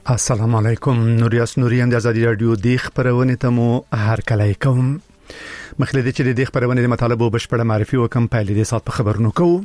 السلام علیکم. نوریاس نورین د ازادي رادیو د خبرونه ته مو هرکلی کوم. مخلدي چې د خبرونه د مطالبه بشپړه معرفي وکم په لیدې سات په خبرونو کوو.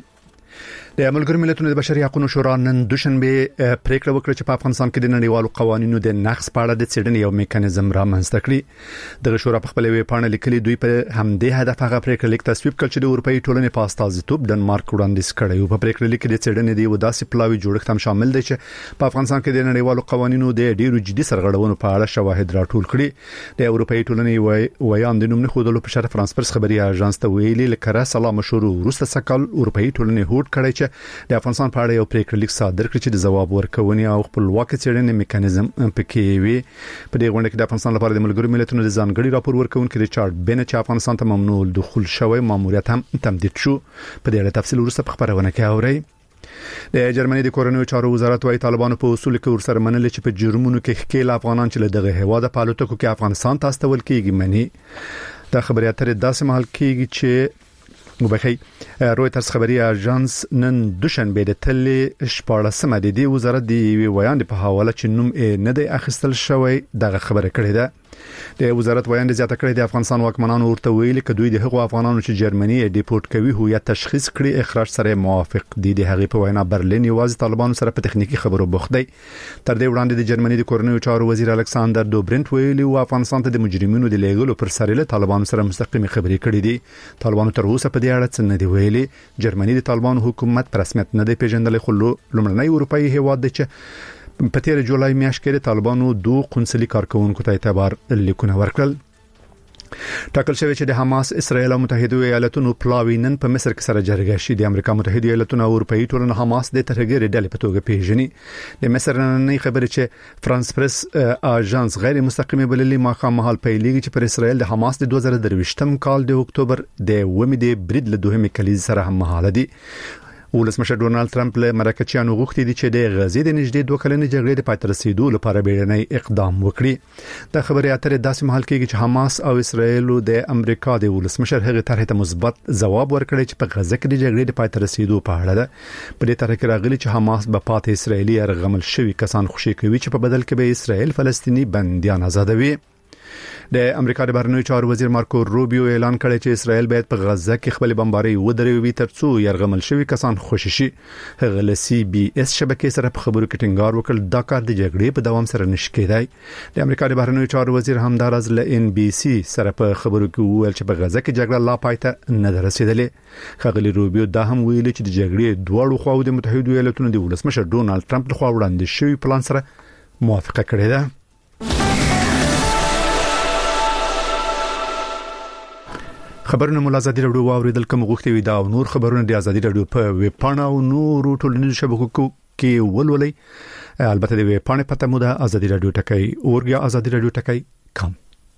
د ملګرو ملتونو د بشري حقوقو شورا نن دوشنبه پریکړه وکړه چې په افغانستان کې د نړیوالو قوانینو د نقض په اړه د څېړنې یو میکانیزم رامنځته کړي. د شورا په خپل ویبپاڼه لیکلي دوی په همدې هدف هغه پریکړه لیک تصویب کړ چې د اروپאי ټولنې په استازیتوب ډنمارک وړاندیز کړی. په پریکړه لیک کې د څېړنې د وداسي پلاوي جوړښت هم شامل دی چې په افغانستان کې د نړیوالو قوانینو د ډیرو جدي سرغړونو په اړه شواهد راټول کړي. د اروپאי ټولنې ویان د نوم نه خودلو په شرف فرانس خبري اژانس ته ویلي لکه سلام شروع وروسته سکل اروپאי ټولنې هوډ کړی چې د افغانستان په اړه یو پریکړه لیک صادر کړي چې د جواب ورکونې او خپلواک څېړنې میکانیزم پکې وي. په دې غونډه کې د افغانستان لپاره د ملګرو ملتونو د ځانګړي راپور ورکونکي ریچارډ بن چې افغانستان ته ممنوع دخول شوی ماموریت هم تمدید شو. په دې اړه تفصیل وروسته په خبرونه کې اورئ. د جرمني د کورنیو چارو وزارت وايي طالبانو په اصول کې ورسره منل چې په جرمونو کې ښکیل افغانان چې له دغه هواده په الوتکو کې افغانستان ته استول کېږي مني. دا خبري اترې داسې محل کېږي چې مبخي رويترز خبري اژانس نن دوشنبه د تلې 14 د دې وزارت دی ویان په حواله چې نوم نه دی اخیستل شوی دغه خبره کړې ده. د وزارت ویان زیاته کړې د افغانستان واکمنانو ورته ویلي چې دوی د هغو افغانانو چې جرمني ډیپورت کوي هویت تشخیص کړي اخراج سره موافق دي. د هغې په وینا برلین یوازې طالبانو سره په تخنیکی خبرو بوخت دی. تر دې وړاندې د جرمني د کورنیو چارو وزیر الکساندر دوبرنت ویلي او افغانستان ته د مجرمینو د لیږلو پر سر له طالبانو سره مستقیمه خبرې کړې دي. طالبانو تر اوسه په دې اړه څه نه دی ویلي. جرمني د طالبانو حکومت پر رسمیت نه دی پیژندل خو لومړنی اروپאי هیواد دی چې په 13 جولای میاشت کې طالبانو 2 قونسلي کارکونکو ته اعتبار لیکونه ورکړل. ټاکل شوی چې د حماس اسرائیل او متحده ایالاتونو پلاوی نن په مصر کې سره جرګه شي. د امریکا متحده ایالاتونو او اروپאי ټولنه حماس د ترهګر ډلې په توګه پیژني. د مصر نن خبره چې فرانس پریس اژانس غیر مستقیمه بللي مخامحل پیلېږي چې پر اسرائیل د حماس د 2023م کال د اکتوبر د ومې د برید له دوهمه کلیز سره هم مهاله دي. ولسمشر ډونالد ټرمپ له مرکچیانو غوښتي دي چې د غزې د نږدې 2 کلنې جګړې د پای ته رسیدو لپاره بیړنی اقدام وکړي. د خبري اترې داسې محل کېږي چې حماس او اسرائیل د امریکا د ولسمشر هغه طرح ته مثبت ځواب ورکړي چې په غزه کې د جګړې د پای ته رسیدو په اړه ده. په دې طرح کې راغلي چې حماس به پاتې اسرائیلي ارغمل شوی کسان خوشي کوي چې په بدل کې به اسرائیل فلسطینی بنديان آزادوي. د امریکا د بهرنیو چارو وزیر مارکو روبیو اعلان کړی چې اسرائیل باید په غزه کې خپل بمباري ودروي ترڅو يرغمل شوی کسان خوشي شي. هغه ل سی بي اس شبکې سره په خبرو کې ټینګار وکړ دا کار د جګړې په دوام سره نشي کېدای. د امریکا د بهرنیو چارو وزیر همدارز ل ان بي سي سره په خبرو کې وویل چې په غزه کې جګړه لا پایته نه رسیدلې. خغلی روبیو دا هم ویلي چې د جګړې دواړو خواو د متحده ایالاتونو د ولسمشر ډونالد ټرمپ لخوا وړاندې شوی پلان سره موافقه کړې ده. خبرونه مول ازادي رادیو واوریدل کوم غوښتي وي دا او نور خبرونه د ازادي رادیو په ویب پاڼه او نور ټولنیزو شبکو کې ولولئ. البته د ویب پاڼې پته مو ده ازادي رادیو ټکای اورګیا ازادي رادیو ټکای کم.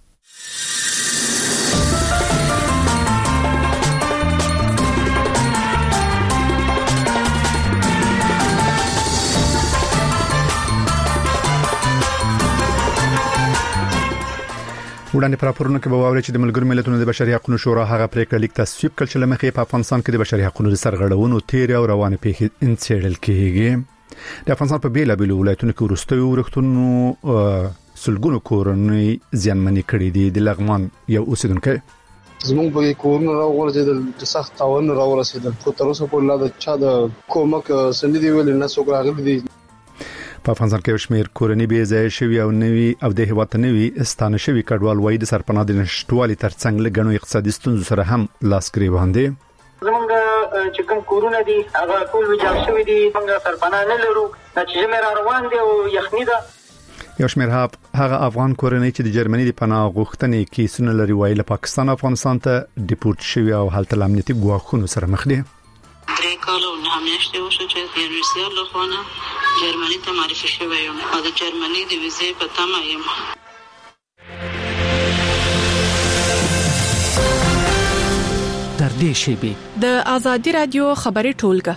وړاندې پر راپورونو کې به واوري چې د ملګرو ملتونو د بشري حقوقو شورا هغه پریکړه لیک تصویب کړ چې لمخې په افغانستان کې د بشري حقوقو د سرغړونو تیر او روانه پیښې انڅېړل کېږي. د افغانستان په بیلابیلو ولایتونو کې ورستوي ورښتونو سلګونو کورنۍ زیانمنې کړې دي. د لغمان یو اوسیدونکو زموږ په کورونو راورسېدل د سخت تاوان راورسېدل خو تر اوسه پورې لا د چا د کومک سندې ویل نه څوک راغلي دي. په افغانستان کې شمیر کورنۍ به ځای شوی او نوي او د هیواد نوي استانه شوی کډوال وای د سرپناه د نشټوالي ترڅنګ له غنو اقتصادي ستونزو سره هم لاس گریوان دي. زمونږ چې کوم کورونه دي هغه ټول ویجاړ شوی دي. موږ سرپناه نه لرو چې زموږ روان دي او یخني ده. یو شمیر هغه افغان کورنۍ چې د جرمني د پناه غوښتنې کیسونه لري وای له پاکستان افغانستان ته ډیپورت شوی او هلته امنیتي ګواښونو سره مخ دي. درې کال او نه میاشتې وشو چې د یونیورسيټي له خوا جرمني ته معرفي شوی یم او د جرمني د ویزې په تمه یم. در دې شیبه د ازادي رادیو خبري ټولګه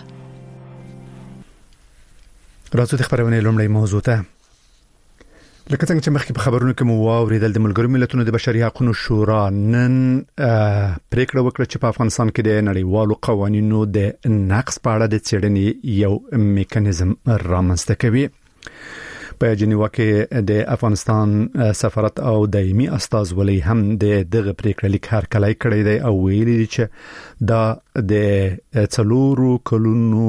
راځو د خبرونه لومړی موضوع ته. لکه څنګه چې مخکې په خبرونو کې مو واوریدل د ملګرو ملتونو د بشري حقوقو شورا نن پریکړه وکړه چې په افغانستان کې د نړیوالو قوانینو د نقض په اړه د څېړنې یو میکانیزم رامنځته کوي. په جنیوا کې د افغانستان سفارت او دایمي استازولي هم د دغه پریکړه لیک هرکلی کړی دی او ویلي دي چې دا د څلورو کلونو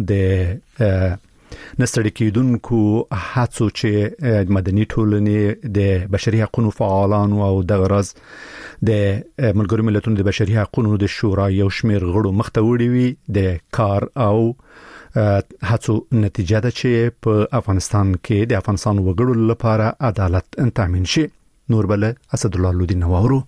د نستړي کېدونکو هڅو چې مدني ټولنې د بشري حقوقو فعالانو او د غرض د ملګرو ملتونو د بشري حقوقو د شورا یو شمېر غړو مخته وړي وي د کار او هڅو نتیجه ده چې په افغانستان کې د افغانستان وګړو لپاره عدالت تامین شي. نور بل اسد الله لودي نوورو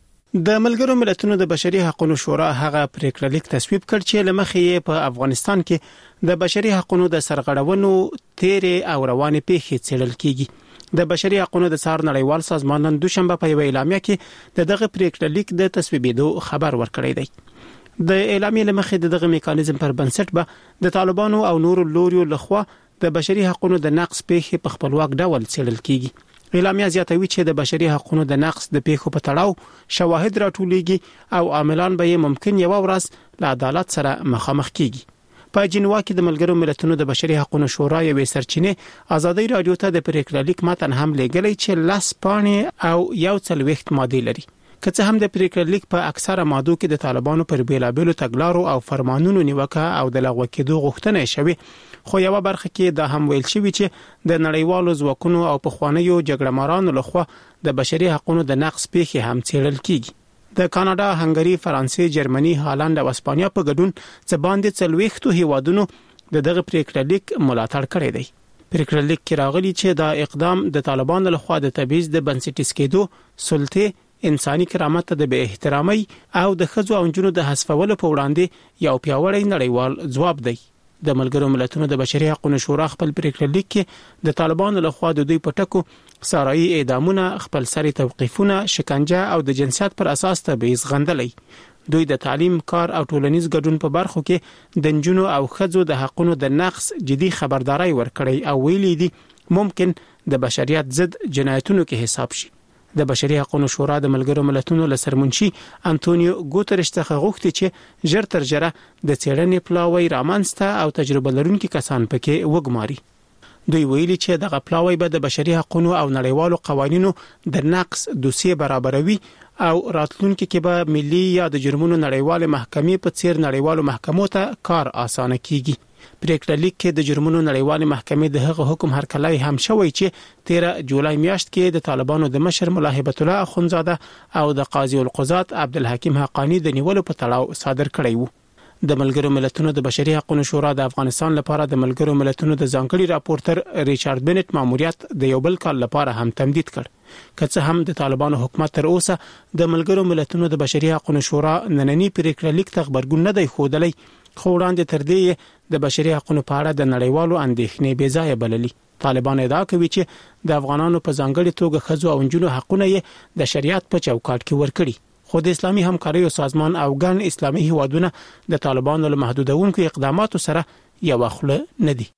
د ملګرو ملتونو د بشري حقوقو شورا هغه پریکړه لیک تصویب کړ چې لمخې په افغانستان کې د بشري حقوقو د سرغړونو تیرې او روانې پیښې څېړل کیږي. د بشري حقوقو د څار نړیوال سازمان نن دوشنبه په یو اعلامیه کې دغه پریکړه لیک د تصویبېدو خبر ورکړی دی. د اعلامیې لمخې دغه میکانیزم پر بنسټ به د طالبانو او نورو لوريو لخوا د بشري حقوقو د نقض پیښې په خپلواک ډول څېړل کیږي. اعلامیه زیاتوي چې د بشري حقوقو د نقض د پیښو په تړاو شواهد راټولېږي او عاملان به ممکن یو ورځ له عدالت سره مخامخ کیږي. په جنیوا کې د ملګرو ملتونو د بشري حقوقو شورا یوې سرچینې ازادي رادیو ته د پریکړه لیک متن هم لېږلی چې لاس پاڼې او یو څلوېښت ماده لري. که څه هم د پریکړه لیک په اکثره مادو کې د طالبانو پر بیلابېلو تګلارو او فرمانونو نیوکه او د لغوه کېدو غوښتنه شوې، خو یو برخه کې دا هم ویل شوی چې د نړیوالو ځواکونو او پخوانیو جګړهمارانو لخوا د بشري حقوقو د نقض پیښې هم څېړل کیږي. د کاناډا، هنګري، فرانسې، جرمني، هالند او اسپانیا په ګډون څه باندې 40 هیوادونو دغه پریکړه لیک ملاتړ کړی دی. پریکړه لیک کې راغلي چې دا اقدام د طالبانو لخوا د تبعیض د بنسټیز کېدو، سلطه، انساني کرامت ته د بې احترامۍ او د ښځو او نجونو د حذفولو په وړاندې یو پیاوړی نړیوال ځواب دی. د ملګرو ملتونو د بشري حقوقو شورا خپل پریکړه لیک کې د طالبانو لخوا د دوی پټکو، سارایي اعدامونه، خپل سری توقیفونه، شکنجه او د جنسیت پر اساس تبعیض غندلی. دوی د تعلیم، کار او ټولنیز ګډون په برخو کې د نجونو او ښځو د حقوقو د نقض جدي خبرداري ورکړي او ویلي دي ممکن د بشریت ضد جنایتونو کې حساب شي. د بشري حقوقو شورا د ملګرو ملتونو له سرمنشي انټونیو ګوتریش څخه غوښتي چې ژر تر ژره د څېړنې پلاوی رامنځته او تجربه لرونکي کسان پکې وګماري. دوی ویلي چې دغه پلاوی به د بشري حقوقو او نړیوالو قوانینو د نقض دوسیه برابروي او راتلونکي کې به ملي یا د جرمونو نړیوال محکمې په څیر نړیوالو محکمو ته کار اسانه کیږي. پریکړه لیک کې د جرمونو نړیوال محکمې د هغه حکم هرکلی هم شوی چې 13 جولای میاشت کې د طالبانو د مشر ملا هیبت الله اخونزاده او د قاضي القضات عبدالحکیم حقانی د نیولو په تړاو صادر کړی وو. د ملګرو ملتونو د بشري حقوقو شورا د افغانستان لپاره د ملګرو ملتونو د ځانګړي راپورټر ریچارډ بنټ ماموریت د یو بل کال لپاره هم تمدید کړ. که څه هم د طالبانو حکومت تر اوسه د ملګرو ملتونو د بشري حقوقو شورا نننی پریکړه لیک ته خبرګون نه دی ښودلی، خو وړاندې تر دې د بشري حقوقو په اړه د نړیوالو اندېښنې بې ځایه بللي. طالبان ادعا کوي چې د افغانانو په ځانګړي توګه ښځو او نجونو حقونه یې د شریعت په چوکاټ کې ورکړي، خو د اسلامي همکاریو سازمان او ګڼ اسلامي هیوادونه د طالبانو له محدودونکو اقداماتو سره یو خوله نه دي.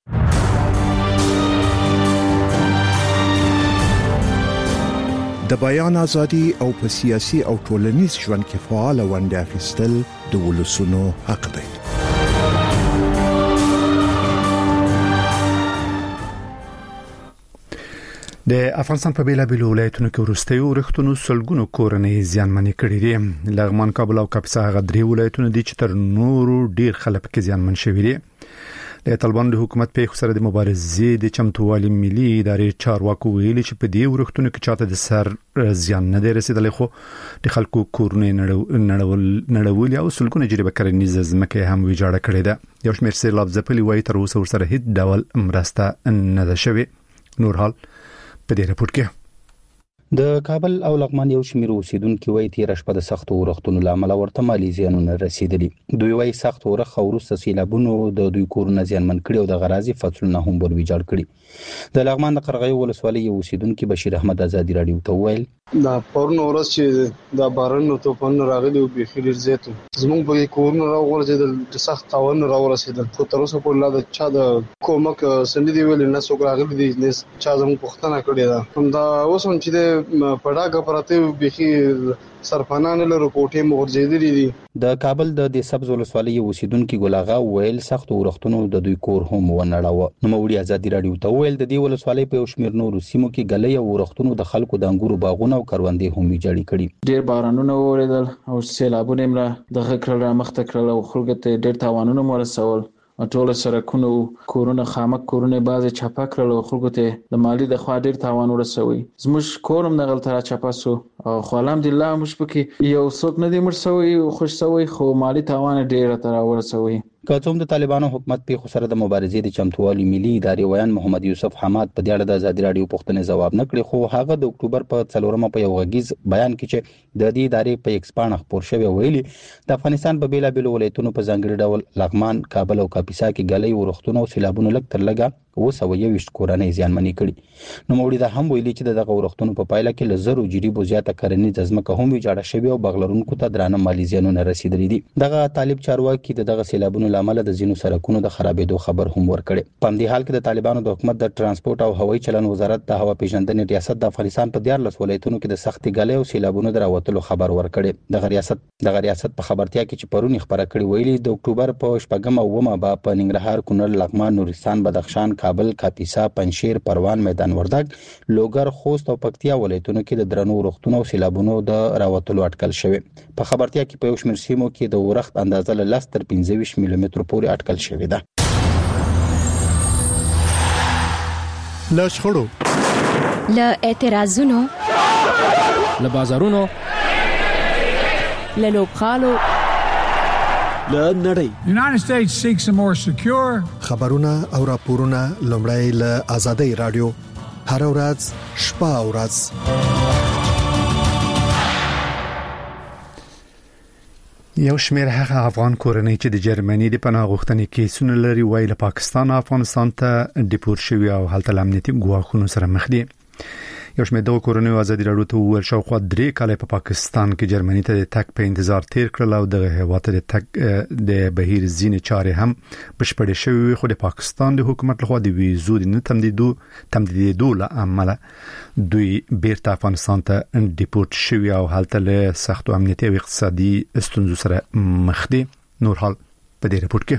د بیان ازادي او په سیاسي او ټولنیز ژوند کې فعال ونډه اخیستل د ولسونو حق دی. د افغانستان په بیلابېلو ولایتونو کې وروستي ورښتونو سلګونو کورنۍ زیانمنې کړې دي. لغمان، کابل او کاپیسا هغه درې ولایتونه دي چې تر نورو ډیر خلک کې زیانمن شوي دي. د طالبانو د حکومت په سره د مبارزې د چمتووالي ملي ادارې چارواکو ویلي چې په دې ورښتونو کې چاته د سر زیان نه دی رسیدلی، خو د خلکو کورنۍ نړولي او سلګونه جریبه کرنیزه ځمکه هم ویجاړه کړې ده. یو شمېر سیلاب ځپلي وایي تر اوسه ورسره هیڅ ډول مرسته نه ده شوې. نور حال په دې رپورت کې د کابل او لغمان یو شمېر اوسیدونکو وایي تیر شپه د سخت اورښتونو لامل ورته مالي زیانونه رسیدلي. دوی وایي سخت اورښت وروسته سیلابونو د دوی کورونه زیانمن کړي او د غرازي فصلونه هم ور ویجاړ کړي. د لغمان د قرغیو ولسوالۍ یو اوسیدونکو بشیر احمد ازادي رادیو ته ویل دا پرون ورځ چې د باران او طوفان راغلي او بخیر زیاتو زموږ په کورونه راغورځېدل، د سخت تاوان راورسېدل، خو تر اوسه پورې لا د چا د کومک سندې دی ویل نه څوک راغلي دي، نه چا زموږ پوښتنه کړې ده. هم دا اوس هم چې پړاګه پراته بيخي سرپنان له کوټې مورځېدلې دي. د کابل د سبز ولسوالۍ اوسیدونکو ګلاغا ویل سخت ورښتونو د دوی کور هم ونړاوه. نو موري ازادي رادیو ته ویل د دې ولسوالۍ په شمیر نور سیمو کې غلې او ورښتونو د خلکو د انګورو باغونه او کروندې هم ویجاړي کړي. ډېر بارانونه وریدل او سیلابونه مړه د غکړه مخته کړل او خلکو ته ډېر تاوانونه ورسول. ټول سرکونو کورونه خامک کورونه بعضی چاپا کړل او خلکو ته د مالی د خوا ډیر تاوان ورسوي. زموږ کورم نغل تر چاپا سو او خو الحمدلله موږ پکې یو څوک نه دی مرسوي خوش سوي خو مالی تاوان ډیر تر ورسوي. کاتوم د طالبانو حکومت په سره د مبارزې د چمتووالي ملي ادارې ویان محمد یوسف حماد په دې اړه د ازادي رادیو پوښتنې ځواب نه کړی خو هغه د اکتوبر په 4 په یو غږیز بیان کې چې د دې ادارې په ایکس پاڼه خبر شوی ویلي د افغانستان په بیلابیلو ولایتونو په ځانګړي ډول لغمان، کابل او کاپیسا کې غلې ورښتونه او سیلابونه لږ تر لږه 221 کورنۍ زیانمنې کړي. نو موري دا هم ویلي چې دغه ورښتونو په پایله کې ل زرو جریبو زیاته کرنیزه ځمکه هم ویجاړه شوې او بغلرونکو ته درانه مالی زیانونه رسیدلي دي. دغه طالب چارواکي دغه سیلابونو لامل د زینو سرکونو د خرابېدو خبر هم ورکړي. په همدې حال کې د طالبانو د حکومت د ترانسپورت او هوایي چلن وزارت د هوا پیژندنې ریاست د افغانستان په 14 ولایتونو کې د سختي غلې او سیلابونو دراوتلو خبر ورکړي. دغه ریاست په خبرتیا کې چې پرونی خبره کړې ویلي د اکتوبر په 4 او 9 په ننګرهار، کونړ، لغمان، نورستان، بدخشان، کابل، کاپیسا، پنجشیر، پروان، میدان وردګ، لوګر، خوست او پکتیا ولایتونو کې د درنو ورښتونو او سیلابونو د راوتلو اټکل شوی. په خبرتیا کې په یو شمېر سیمو کې د ورښت اندازه له 10 تر 25 ملي متر پورې اټکل شوی ده. له شخړو، له اعتراضونو، له بازارونو، له لوبغالو، له نړۍ. United States seeks a more secure. خبرونه او راپورونه لومړی له آزادۍ رادیو هر ورځ شپه او ورځ. یو شمېر هغه افغان کورنۍ چې د جرمني د پناه غوښتنې کیسونه لري وایي له پاکستان او افغانستان ته ډیپورت شوي او هلته امنیتي ګواښونو سره مخ دي. یو شمېر د کورنۍ آزادي رادیو ته وویل شاوخوا 3 کال په پاکستان کې جرمني ته د تک په انتظار تیر کړل او د هیواد د تک د بهیر ځینې چارې هم بشپړې شوې خو د پاکستان د حکومت لخوا د ویزو د تمدیدولو لامل دوی بیرته افغانستان ته ډیپورت شوي او هلته له سختو امنیتي او اقتصادي ستونزو سره مخ دي. نور حال په دې رپورت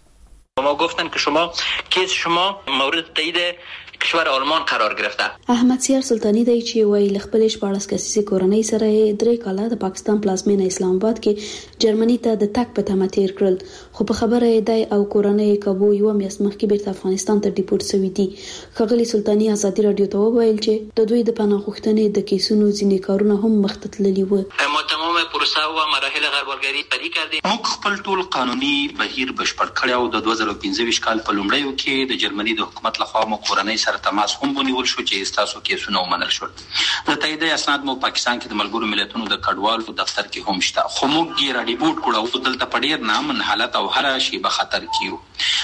کې ما گفتن که کیس شما مورد تایید کشور آلمان قرار گرفته. احمد سیار سلطانی دی چې وایي لخپل 14 کسیزه کورنۍ سره 3 کاله د پاکستان پلازمینه اسلام آباد کې جرمني ته د تک په تمه تیر کړل خو په خبره دی او کورنۍ کابو یو میاشت مخکې بیرته افغانستان ته ډیپورت شوی دي. خغلی سلطانی آزادي رادیو ته وویل چې د دوی د پناه غوښتنې د کیسونو ځینې کارونه هم مخته تللي وو. ما تمام پروسه او مراحل غربالګری پرې کړې. موږ خپل ټول قانوني بهیر بشپړ کړی او د 2015 کال په لومړیو کې د جرمني د حکومت لخوا مو کورنۍ سره تماس هم ونیول شو چې تاسو کیسونه ومنل شول. د تایید اسناد مو پاکستان کې د ملګرو ملتونو د کډوالو دفتر کې هم شته خو موږ یې را ډیپورت کړو او دلته په ډیر نامن حالت او هر شی به خطر کیو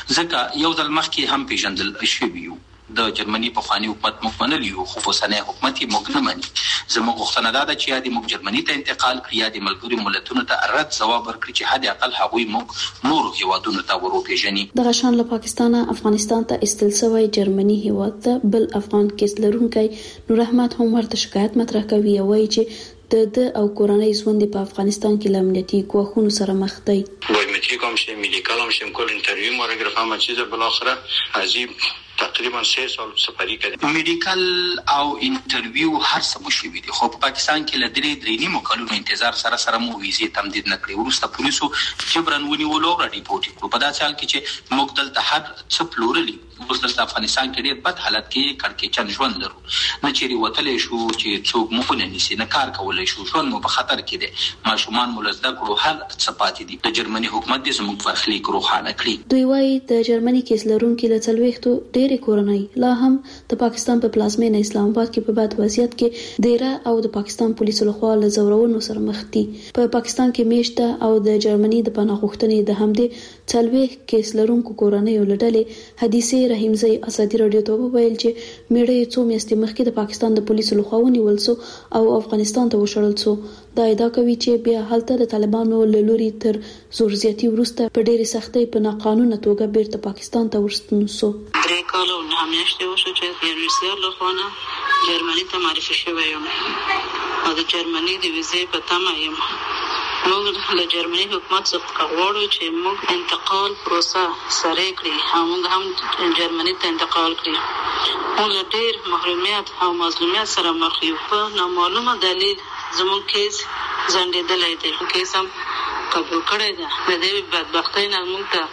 ځکه یو ځل مخکې هم پیژندل شوی یو. د جرمني په خواني حکومت موږ منل یو خو اوسنۍ حکومت یې موږ نه مني. زموږ غوښتنه ده چې یا د موږ جرمني ته انتقال کړي یا د ملګرو ملتونو ته رد ځواب ورکړي چې حد اقل هغوی موږ نور هیوادونو ته وروپیژني. د غشان له پاکستان افغانستان ته استل شوی جرمني هیواد ته بل افغان کیس لرونکي نور احمد هم ورته شکایت مطرح کوي او وایي چې د او کورنۍ ژوند په افغانستان کې لامنیتي ګواښونو سره مخ دی. بایومتریک هم شیم، میډیکال هم شیم، کل انټرویو مو راګرفه ما چیزه بالاخره عجیب تقریبا 3 سال سفری کړی. میډیکل او انټرویو هر څه مو شوي دي خو په پاکستان کې له 3 کلونو انتظار سره مو ویزې تمدید نه کړې. وروسته پولیسو جبرن ونیولو او ډیپورت کړو. په داسې حال کې چې موږ دلته هر څه پلورلي اوس دلته افغانستان کې ډېر بد حالت کې کړکېچن ژوند لرو. نه چیرې وتلی شو چې څوک مو ونه نیسي، نه کار کولی شو، ژوند مو په خطر کې دی. ماشومان مو له زده کړو هر څه پاتې دي. د جرمني حکومت دې زموږ برخلیک روښانه کړي. دوی وایي د جرمني کیس لرونکي له 40 ډېرې کورنۍ لا هم د پاکستان په پلازمینه اسلام آباد کې په بد وضعیت کې دیره او د پاکستان پولیسو لخوا له زورونو سره مخ دي. په پاکستان کې میشته او د جرمني د پناه غوښتنې د همدې 40 کیس لرونکو کورنۍ ولډلې حدیثه رحیمزی آزادي رادیو ته وویل چې میړه څو میاشتې مخکې د پاکستان د پولیسو لخوا ونیول شو او افغانستان ته وشړل شو. دا ادعا کوي چې بیا هلته د طالبانو له لوري تر زور زیاتی وروسته په ډېرې سختۍ په ناقانونه توګه بیرته پاکستان ته ورستون شو. 3 کال و 9 میاشتې وشو چې د یونیورسيټي له خوا جرمني ته معرفي شوی یم او د جرمني د ویزې په تمه یم. موږ له جرمني حکومت څخه غواړو چې موږ انتقال پروسه سره کړي او موږ هم جرمني ته انتقال کړي. موږ ډېر محرومیت او مظلومیت سره مخ یو. په نامعلومه دلیل زموږ کیس ځنډېدلی دی. کیس هم قبول کړی ده. د دې بدبختۍ نه موږ ته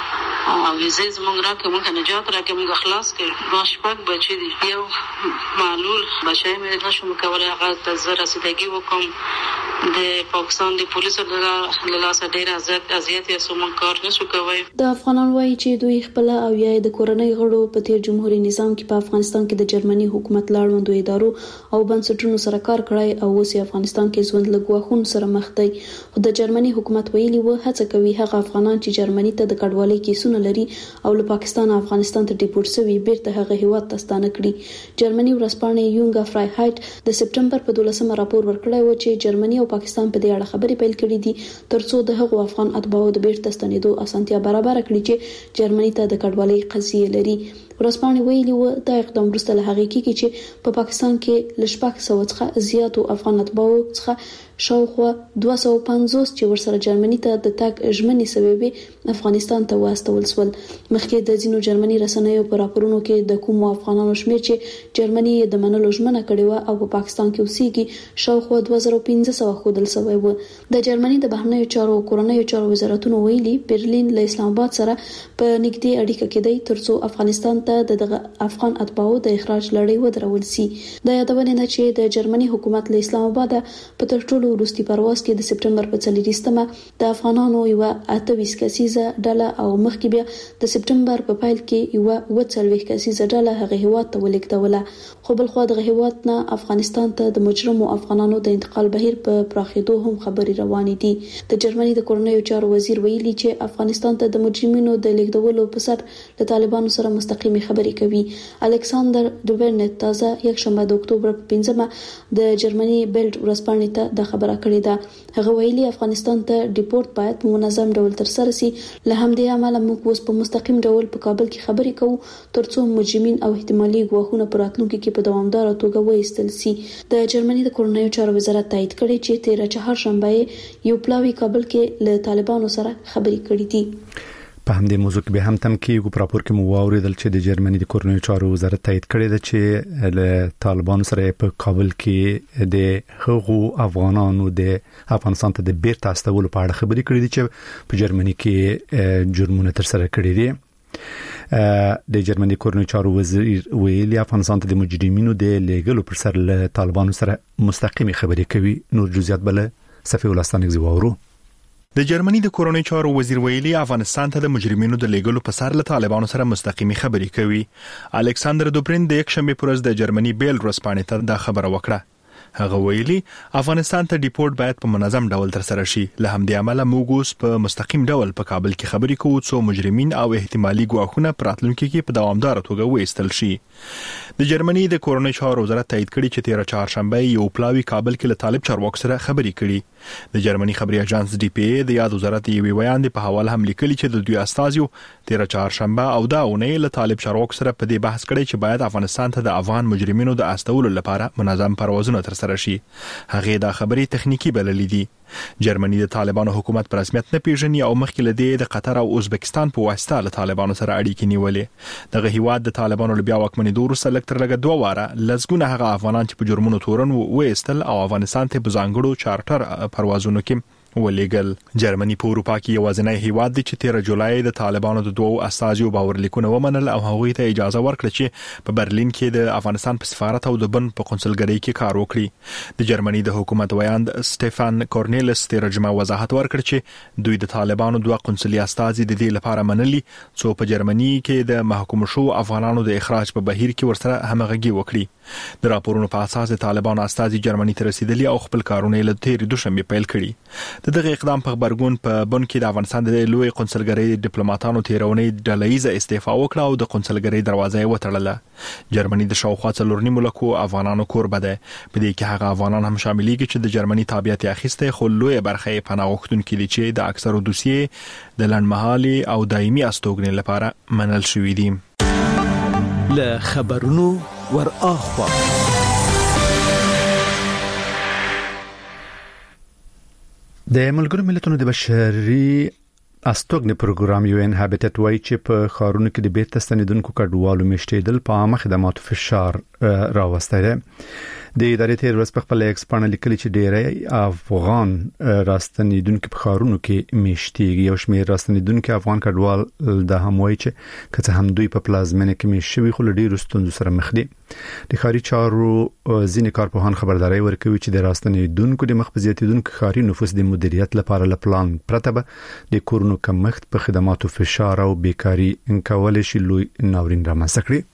ویزې زموږ راکړه، موږ ته نجات راکړه، موږ خلاص کړ. ما 6 بچي دي. یو معلول بچی مې نشم کولی هغه ته زه رسیدګي وکړم. د پاکستان د پولیسو له لاسه ډېر اذیت یې موږ کار نشو کولی. د افغانان وایي چې دوی خپل او یا د کورنۍ غړو په تیر جمهوریت نظام کې په افغانستان کې د جرمني حکومت لاړوندو ادارو او بنسټونو سره کار کړی او اوس افغانستان کې ژوند له ګواښونو سره مخ دی. خو د جرمني حکومت ویلي و هڅه کوي هغه افغانان چې جرمني ته د کډوالۍ کیسونه لري او له پاکستان او افغانستان ته ډیپورټ شوي بیرته هغه هیواد ته ستانه کړي. جرمني ورځپاڼه یونګا فرایهایټ د سپټمبر په 12 راپور ورکړی و چې جرمني او پاکستان په دې اړه خبرې پیل کړې دي ترڅو د هغو افغان اتباعو د بیرته ستنېدو اسانتیا برابر کړي چې جرمني ته د کډوالۍ قضیه لري. ورځپاڼه ویلي و دا اقدام وروسته له هغې کېږي چې په پاکستان کې له 600 څخه زیاتو افغان اتباعو څخه شاوخوا 250 چې ورسره جرمني ته د تګ ژمنې سوي افغانستان ته واستول شول. مخکې د ځینو جرمني رسنیو په راپورونو کې د کومو افغانانو شمېر چې جرمني د منلو ژمنه کړې و او په پاکستان کې اوسېږي شاوخوا 2500 ښودل شوی و. د جرمني د بهرنیو چارو او کورنیو چارو وزارتونو ویلي برلین له اسلام آباد سره په نږدې اړیکه کې دی ترڅو افغانستان ته د افغان اتباعو د اخراج لړۍ ودرول شي. د یادونه ده چې د جرمني حکومت له اسلام آباد په تر ټولو وروستي پرواز کې د سپټمبر په 4مه د افغانانو یو 28 کسیزه ډله او مخکې بیا د سپټمبر په پایل کې یو 40 کسیزه ډله هغه هیواد ته ولیږدوله. خو بل خو د هیواد نه افغانستان ته د مجرمو افغانانو د انتقال بهیر په پراخېدو هم خبري روانې دي. د جرمني د کورنیو چارو وزیر ویلي چې افغانستان ته د مجرمینو د لیږدولو په سر د طالبانو سره مستقیمي خبرې کوي. الکساندر دوبرنټ تازه یکشنبه د اکتوبر په 5مه د جرمني بیلډ ورځپاڼې ته د خبره کړې ده. هغه ویلي افغانستان ته ډیپورټ باید په منظم ډول ترسره شي. له همدې امله موږ اوس په مستقیم ډول په کابل کې خبرې کوو ترڅو مجرمین او احتمالي ګواښونه په راتلونکي کې په دوامدار توګه وایستل شي. د جرمني د کورنیو چارو وزارت تایید کړی چې 13 چهارشنبه یو پلاوی کابل کې له طالبانو سره خبرې کړې دي. په همدې موضوع کې به هم تم کېږو. په راپور کې مو واوریدل چې د جرمني د کورنیو چارو وزارت تایید کړی دی چې له طالبانو سره په کابل کې د هغو افغانانو د افغانستان ته د بیرته استولو په اړه خبرې کړې دي چې په جرمني کې جرمونه ترسره کړي دي. د جرمني کورنیو چارو وزیر ویلي افغانستان ته د مجرمینو د لیګلو پر سر له طالبانو سره مستقیمي خبرې کوي. نور جزئیات بل صفي ولستانګ زیوورو. د جرمني د کورنیو چارو وزیر ویلي افغانستان ته د مجرمینو د لیګلو په سر له طالبانو سره مستقیمي خبرې کوي. الکساندر دوبرین د یکشنبه پر ورځ د جرمني بیل ورځپاڼې ته دا خبره وکړه. هغه ویلي افغانستان ته ډیپورټ باید په منظم ډول ترسره شي. له همدې امله موږ اوس په مستقیم ډول په کابل کې خبرې کوو څو مجرمین او احتمالي ګواښونه په راتلونکي کې په دوامدار توګه وایستل شي. د جرمني د کورنیو چارو وزارت تایید کړي چې 13 چهارشنبه یو پلاوی کابل کې له طالب چارواکو سره خبرې کړي. د جرمني خبري اژانس ډي پی ای د یاد وزارت یوې بیان په حواله هم لیکلي چې د دوی استازیو 13 چهارشنبه او دا اونۍ له طالب چارواکو سره په دې بحث کړي چې باید افغانستان ته د افغان مجرمینو د استولو لپاره منظم پروازونه ترسره شي. هغه دا خبري تخنیکی بللې دي. جرمني د طالبانو حکومت په رسمیت نه پیژني او مخکې له دې د قطر او ازبکستان په واسطه له طالبانو سره اړیکې نیولې. دغه هیواد د طالبانو لبیا واکمنۍ وروسته لکتر لګ 2 واره لزګونه هغه افغانان چې په جرمونو تورن وېستل او افغانستان ته بزانګړو چارټر پروازونو کې ولېګل. جرمني په اروپا کې یوازینی هیواد دی چې 13 جولای د طالبانو د 2 استازیو باورلیکونه ومنل او هغوی ته اجازه ورکړه چې په برلین کې د افغانستان په سفارت او د بن په قونسلګرۍ کې کار وکړي. د جرمني د حکومت ویاند سټيفان کورنیلس 13 جمعه وضاحت ورکړ چې دوی د طالبانو 2 قونسلي استازي د دې لپاره منلي څو په جرمني کې د محکوم شو افغانانو د اخراج په بهیر کې ورسره همغږي وکړي. د راپورونو په اساس د طالبانو استازي جرمني ته رسیدلي او خپل کارونه له 13 دوشنبه پیل کړي. دغه اقدام په خبرګون په بن کې د افغانستان د لوی قونسلګرۍ ډیپلوماټانو تیرونې ډلهیزه استعفا وکړه او د قونسلګرۍ دروازه یې وتړله. جرمني د شاوخوا 4 ملکو افغانانو کوربه ده. په دې کې هغه افغانان هم شاملېږي چې د جرمني تابعیت اخیسته خو لوی برخه یې پناه غوښتونکي دي چې د اکثرو دوسیې د لنډمهالي او دایمي استوګنې لپاره منل شوې دي. له خبرونو ور اخوا د ملګرو ملتونو د بشري استوګنې پروګرام یو ان هابټټ وای چې په خارونو کې د بیت ستنیدونکو کډوالو میشتېدل په عامه خدماتو فشار راوستي دی. د ادارې تیر ورځ په خپل ایکس باندې لیکلي چې ډېری افغان راستنیدونکو په خارونو کې میشتېږي. یو شمېر راستنیدونکو افغان کډوال د هموي چې کته هم دوی په پلازمینه کې میشوي خو ډېر ستونزو سره مخ دي. د خاري چارو ځینې کارپوهان خبرداري ورکوي چې د راستنیدونکو د مخ په زیاتیدونکو خاري نفوس د مدیریت لپاره له پلان پرته به د کورونو کمښت په خدماتو فشار او بیکاری انکول شي لوی ناورین رامنځته کړي.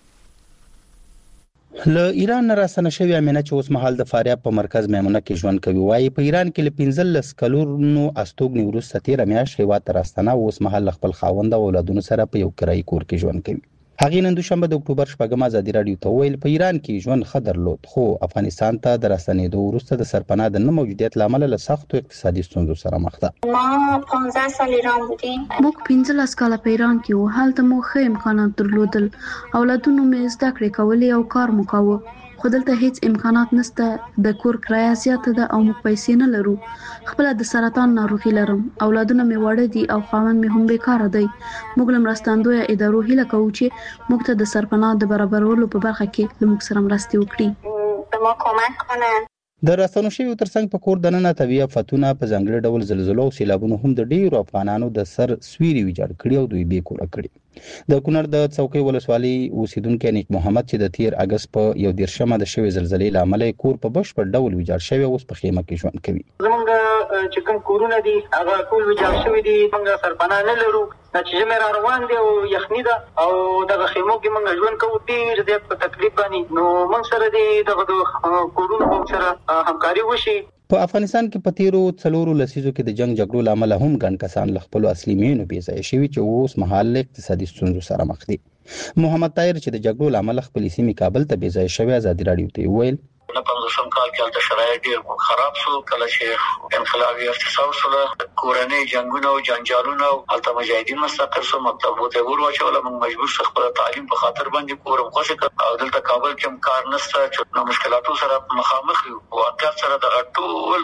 له ایران نه راستنه شوی امینه چې اوس مهال د فاریاب په مرکز میمونه کې ژوند کوي وایي په ایران کې ل 15 کلونو استوګنې وروسته 13 میاشتې هیواد ته راستنه اوس مهال خپل خاوند او اولادونو سره په یو کرایي کور کې ژوند کوي. هغه نن دوشنبه د اکتوبر 8 ازادي رادیو ته ویل په ایران کې ژوند خطر لود خو افغانستان ته د راستنېدو وروسته د سرپناه د نه موجودیت لامل له سختو اقتصادي ستونزو سره مخ ده. ما 15 سال ایران بودیم. موږ 15 کال په ایران کې وو. هلته مو ښه امکانات درلودل. اولادونو مې زده کړې کولې او کار مو کاوه. خو دلته هیڅ امکانات نشته. د کور کرایه زیاته ده او موږ پیسې نه لرو. خپل د سرطان ناروغي لرم. اولادونه مې واړه دي او خاوند مې هم بیکاره دی. موږ له مرستندوی ادارو هیله کوو چې موږ ته د سرپناه د برابرولو په برخه کې له موږ سره مرسته وکړي. به ما کمک کنن. د راستنو شویو ترڅنګ په کور دننه طبيعي آفتونه په ځانګړي ډول زلزلو او سیلابونو هم د ډیرو افغانانو د سر سویری ویجاړ کړی او دوی بې کوره کړی. د کونړ د څوکۍ ولسوالۍ اوسیدونکو نیک محمد چې د 13 اگست په 11مه د شوی زلزلې لامل کور په بشپړ ډول ویجاړ شوی اوس په خیمه کې ژوند کوي. زمونږ چې کوم کورونه دي هغه ټول ویجاړ شوی دي. موږ سرپناه نه لرو. چې زموږ روان دي او یخني ده او دغه خیمو کې موږ ژوند کوو ډیر زیات په تکلیف باندې. نو موږ سره دي دغه کورونو سره همکاري وشي. په افغانستان کې په تیرو 4 لسیزو کې د جنگ جګړو لامل هم ګڼ کسان له خپل اصلي مینو بېځایه شوي چې اوس مهال اقتصادي ستونزو سره مخ دي. محمد طاهر چې د جګړو لامل خپل سیمې کابل ته بېځایه شوی ازادي رادیو ته ویل په 15 کال کې د شرایط ډیر خراب شو. کله چې انقلابي اقتصاد سره کورنۍ جنگونه او جنجالونه او الته مجاهدین مستقر شو مطلب وته ورواچول موږ مجبور شو خپل تعلیم په خاطر باندې کورم خوشی او دلته کابل کې هم کار نشته چې نو مشکلاتو سره مخامخ یو او اکثر سره د ټول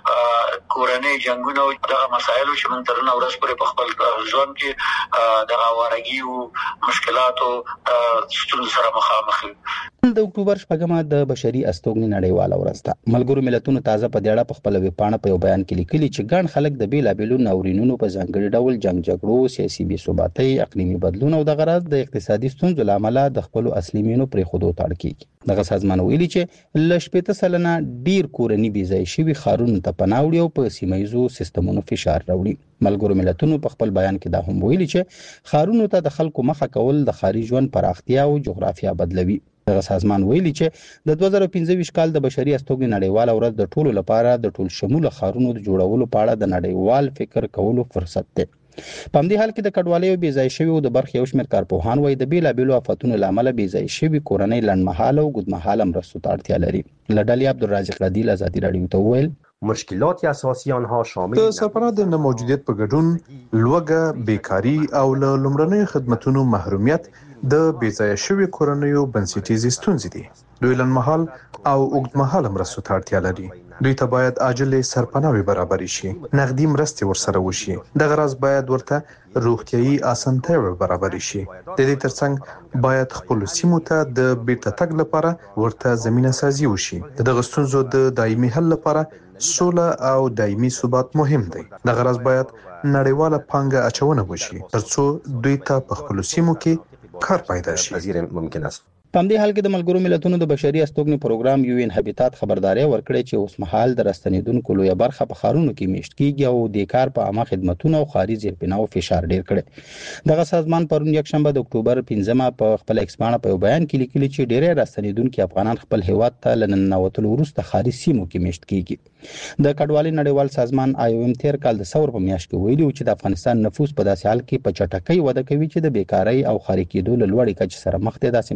کورنۍ جنگونه او دغه مسایل چې موږ تر نن ورځ پورې په خپل ژوند کې د غوارګي او مشکلاتو ستونزو سره مخامخ یو. د اکتوبر 8 د بشري استوګنې نړیواله ورځ ده. ملګرو ملتونو تازه په دیړه په خپل ویبپاڼه په یو بیان کې لیکلي چې ګڼ خلک د بیلابیلو ناورینونو په ځانګړي ډول جنگ جګړو، سیاسي بې ثباتۍ، اقلیمي بدلون او د غرض د اقتصادي ستونزو لامل د خپل اصلي مینو پرې خودو تاړ کیږي. دغه سازمان ویلي چې ل 80 سلنه ډیر کورنۍ بېځای شوي خارونو ته پناه وړي او په سیمایزو سیستمونو فشار راوړي. ملګرو ملتونو په خپل بیان کې دا هم ویلي چې خارونو ته د خلکو مخه کول د خاري ژوند پراختیا او جغرافیا بدلوي. دغه سازمان ویلي چې د 2015 کال د بشري استوګنې نړیواله ورځ د ټولو لپاره د ټول شموله خارونو د جوړولو په اړه د نړیوال فکر کولو فرصت دی. په همدې حال کې د کډوالۍ او بېځای شوي او د برخې یو شمېر کارپوهان وایي د بیلابیلو آفتونو له امله بېځای شوي کورنۍ لنډمهاله او اوږدمهاله مرستو ته اړتیا لري. له ډلې عبدالرازق رادیل ازادي رادیو ته وویل مشکلات اساسی آنها شامل د سرپناه د موجودیت په ګډون لوږه، بیکاری او له لومړنیو خدماتو محرومیت د بېځای شوي کورنیو بنسټیزې ستونزې دي. دوی لنډمهال او اوږدمهاله مرستو ته اړتیا لري. دوی ته باید عاجل سرپناوي برابر شي، نقدي مرستې ورسره وشي. دغه راز باید ورته روغتيایي اسانتیاوې برابر شي. د دې ترڅنګ باید خپل سیمو ته د بیرته تګ لپاره ورته زمينه سازي وشي. دغه ستونزو د دایمي حل لپاره سوله او دایمي ثبات مهم دی. دغه راز باید نړیواله پانګه اچونه وشي ترڅو دوی ته په خپل سیمو کې کار پیدا شي. ممکن است په همدې حال کې د ملګرو ملتونو د بشري استوګنې پروګرام یو ان هابټات خبرداري ورکړې چې اوس مهال د راستنیدونکو لویه برخه په خارونو کې میشت کیږي او د کار په عامه خدماتو او خاري زیربناو فشار ډیر کړي. دغه سازمان پرون یک شنبه د اکتوبر 15 په خپل ایکس باندې په بیان کې لیکلي چې ډېری راستنیدونکو افغانان خپل هیواد ته لننوتل وروسته خاري سیمو کې میشت کیږي. د کډوالۍ نړیوال سازمان IOM تیر کال د ثور په میاشت کې ویلي چې د افغانستان نفوس په داسې حال کې په چټکۍ وده کوي چې د بیکاری او خاري کېدو له لوړې کچې سره مخ دی. داسې مهال چې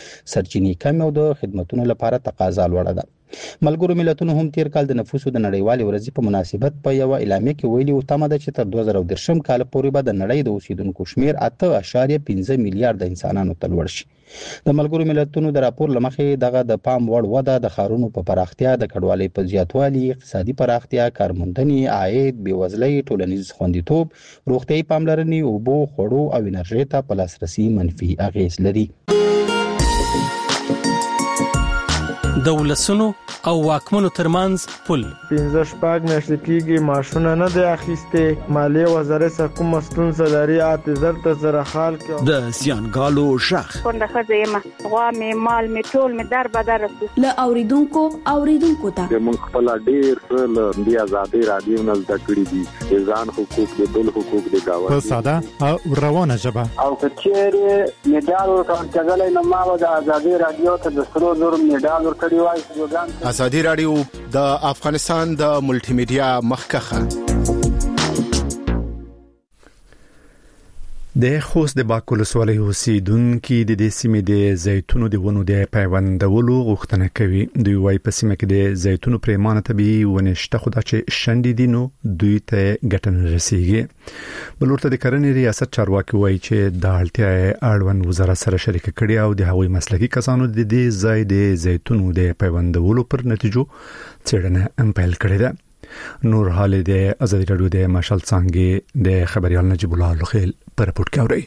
سرچینې کم او د خدماتو لپاره تقاضا لوړه ده. ملګرو ملتونو هم تیر کال د نفوسو د نړیوالې ورځې په مناسبت په یو اعلامیه کې ویلي و تمه ده چې تر 2030 کال پورې به د نړۍ د اوسیدونکو شمیر 8.5 میلیارډ انسانانو ته لوړ شي. د ملګرو ملتونو د راپور لمخې دغه د پام وړ وده د ښارونو په پراختیا، د کډوالۍ په زیاتوالي، اقتصادي پراختیا، کارموندنې، عاید، بېوزلۍ، ټولنیز خوندیتوب، روغتیايي پاملرنې، اوبو، خوړو او انرژۍ ته په لاسرسي منفي اغېز لري. د ولسونو او واکمنو ترمنځ پل 15 میاشتې کېږي ماشونه نه دی اخیسته. مالیه وزارت څخه کوم ستونزه لري اعتذار ته زره حال کې د زیانګالو شخ څنګه خزه ما غوا می مال می ټول می در بدر ل اوریدونکو ته د مونږ خپل ډیر څه د آزادۍ رادیو نه زده کړی دي، ځان حقوق د بل حقوق د گاوه په ساده او روانه ژبه او کچېره میډال ورکړل نو ما د آزادۍ رادیو ته د سرو زر میډال ورکړی وای. آزادۍ رادیو د افغانستان د ملټي میډیا مخکخه. د خوست د باک ولسوالۍ اوسیدونکو د دې سیمې د زیتونو د ونو د پیوندولو غوښتنه کوي. دوی وايي په سیمه کې د زیتونو پرېمانه طبيعي ونشته، خو دا چې شندې دي نو دوی ته ګټه نه رسیږي. بل ورته د کرنې ریاست چارواکي وايي چې د اړتیا اړوند وزارت سره شریک کړي او د هغوی مسلکي کسانو د دې ځای د زیتونو د پیوندولو پر نتیجو څېړنه پیل کړې ده. نور حال د آزادي رادیو د مشال څنګه د خبريال نجیب الله لخیل پر رپورټ کوي.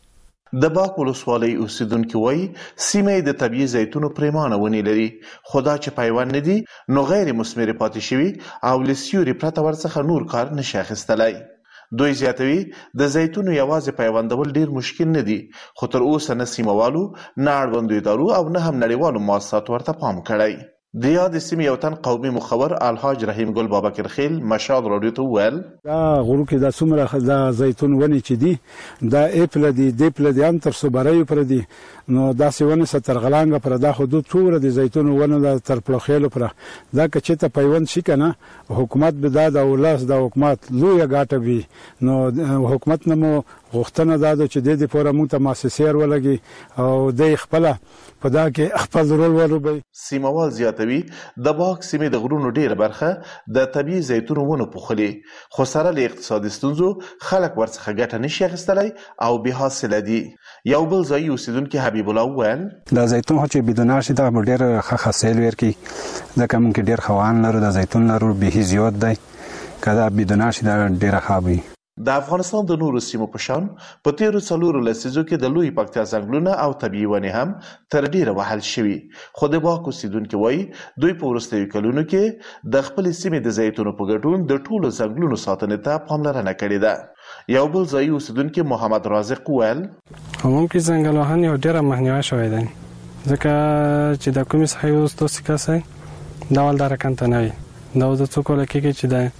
د باک ولسوالۍ اوسیدونکو وایي سیمه د طبيعي زیتونو پرېمانه ونی لري، خدا چې پیوند ندي نو غیر مثمر پاتې شوی او لسیوري پرته ورڅخه نور کار نشي اخیستلای. دوی زیاتوي د زیتونو یوازې پیوندول ډیر مشکل نه دي، خو تر اوسه نه سیموالو، نه اړوندو ادارو او نه هم نړیوالو مؤسساتو ورته پام کړی. د یاد سیمې یو تن قومي مخبر الحاج رحیم ګل بابکر خیل مشال رادیو ته ویل دا غرو کې د څومره د زیتون ونی چې دي دا اپل دي د ان تر صبرای پر دي نو دا سیونه ستر غلانګه پر دا حدود څوره د زیتون ونه د تر پلوخېلو پر دا کچې ته پیوند شي کنه حکومت به دا ولس د حکومت لوی غاټه وي نو حکومت نمو غوښتنه دا چې د دې پوره مونږ ته مؤسسیر ولګي او د خپل په دا کې خپل رول ولوبي. سیموال زیاتوي د باک سیمې د غرونو ډیره برخه د طبيعي زیتونو ونه پوخلي، خو سره له اقتصادي ستونزو خلک ورڅخه ګټه نشي اخیستلای او به حاصل دي. یو بل ځای اوسیدونکو حبیب الله وویل د زیتون چې بدون شي دا ډیر ښه حاصل ورکي، ځکه مونږ ډیر خوان لرو د زیتون لرو به زیات دی، کله بدون شي دا ډیر ښه. د افغانستان د نورو سیمو په شان په تیرو څلورو لسیزو کې د لوی پکتیا ځنګلونه او طبيعي ونې هم تر ډیره وهل شوي، خو د باک اوسیدونکو وایي دوی په وروستیو کلونو کې د خپل سیمې د زیتونو په ګډون د ټولو ځنګلونو ساتنې ته پاملرنه کړې ده. یو بل ځای اوسیدونکو محمد رازق ویل ممکن ځنګل وهنه یو ډیره مخنیوي شوی دی، ځکه چې د کومې څخه یو ستاسو کسه دا ول درکنه نه وي دا د څوک لکه چې د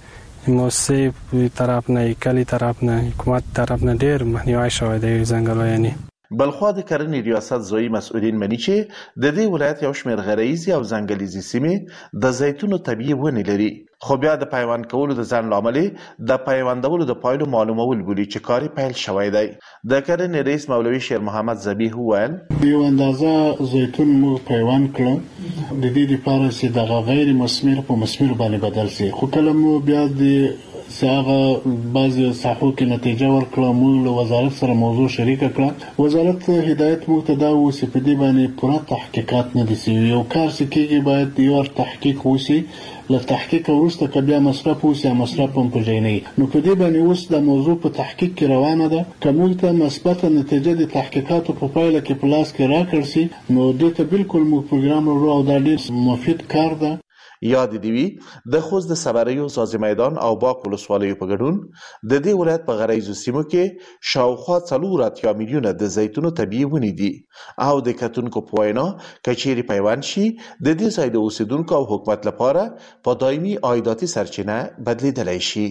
موسسې طرف نه کلی طرف نه حکومت طرف نه ډیر مخنیوي شوی دی ځنګلویاني. بلخوا د کرنې ریاست ځایي مسؤلین مني چې د دې ولایت یو شمېر غرایزي او ځنګلیزي سیمې د زیتونو طبيعي ونې لري، خو بیا د پیوند کولو د ځنډ لامل د پیوندولو د پایلو معلومول بولي چې کار پیل شوی دی. د کرنې رئیس مولوي شیر محمد ذبیح وویل یو اندازه زیتون مو پیوند کړ د دې لپاره چې د غیر مثمر په مثمر باندې بدل شي، خو کله مو بیا د ساغه بعضی ساحو کې نتیجه ورکړه، موږ له وزارت سره موضوع شریک کړه. وزارت هدایت موږ ته دا وسی په دې باندې پوره تحقیقات نه دي شوي، یو کار چې کېږي باید یو تحقیق وسی، له تحقیق وروسته که بیا مصرف وسی مصرف هم پېژني، نو په دې باندې اوس د موضوع په تحقیق کې روانه ده. که موږ ته مثبته نتیجه د تحقیقاتو په پایله کې په لاس کې راکړل شي نو دې ته بالکل موږ پروګرام لرو او دا ډېر مفید کار ده. یاد دی وی د خوست د صبریو سازي میدان او باک ولسوالیو په ګډون د دې ولایت په غرایزو سیمو کې شاوخوا 4 میلیونه د زیتونو طبيعي ونې دي او د کتونکو په وینا کچيري پیوند شي د دې ځای د اوسیدونکو او حکومت لپاره په دایمي عایداتي سرچینه بدلیدلی شي.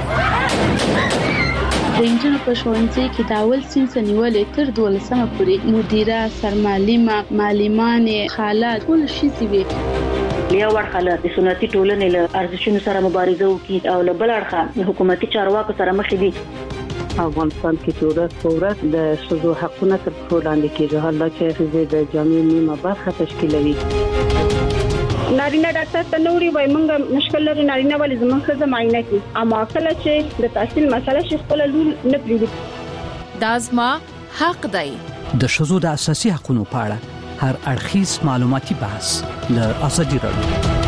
د انجنونو په ښوونځي کې د اول صنف نیولې تر 12مه پورې مدیره، سرمعلمه، معلمانې، خالات ټول شي وي. یو ورخه د سنتي ټولنې له ارزښتونو سره مبارزه وکړي او له بل اړخه حکومتي چارواکو سره مخ دي. افغانستان کې چې ورځ په ورځ د شذو حقونه تر څو لاندې کېږي حالا چې د جامعې نیمه برخه تشکیلوي. نارینه ډاکټر ته نوري وای مونږ مشکل لري نارینه ولې زموږ ښځه معاینه کوي اما کله چې د تحصیل مسله شي خپل لور نه پریږدي. دا زما حق دی. د شذو د اساسي حقوقو په اړه هر اړخیز معلوماتي بحث له ازادي راډیو